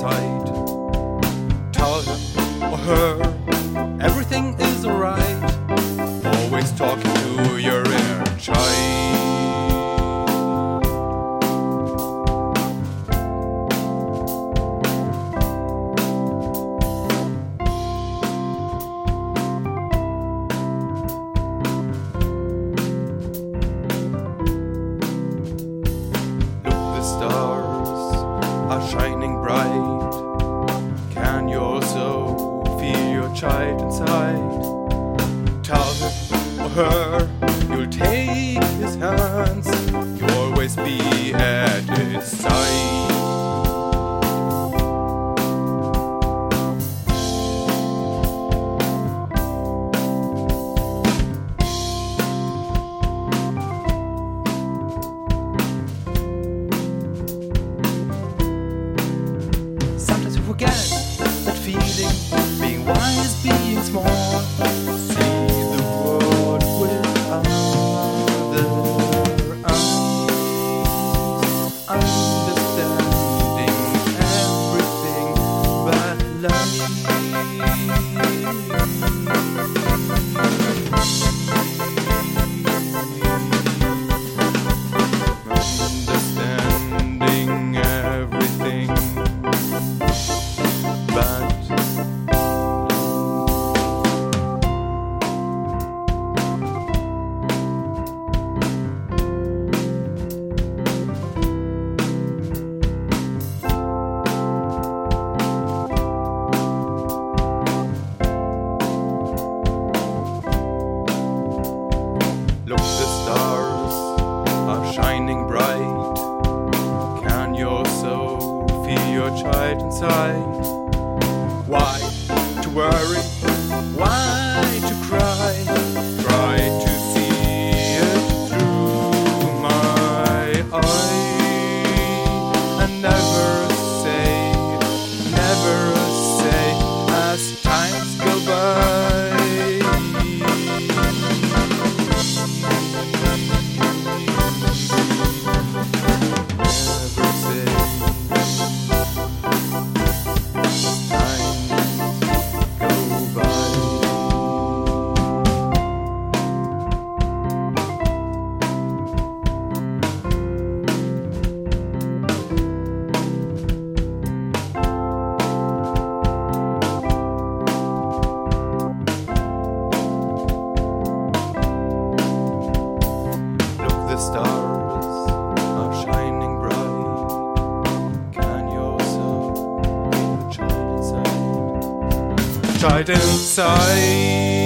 tight. Tell him or her everything is alright. Always talking to your inner child. Stars are shining bright. Can you also feel your child inside? Tell him or her you'll take his hands. You'll always be at his side. Forget that feeling, being wise, being small. See the world with other eyes, understanding everything but life. Understanding everything. Look, the stars are shining bright. Can you also feel your child inside? Why to worry? Why to cry? Try to see it through my eye. And never say as times go by. Stars are shining bright. Can you also feel the child inside? Child inside.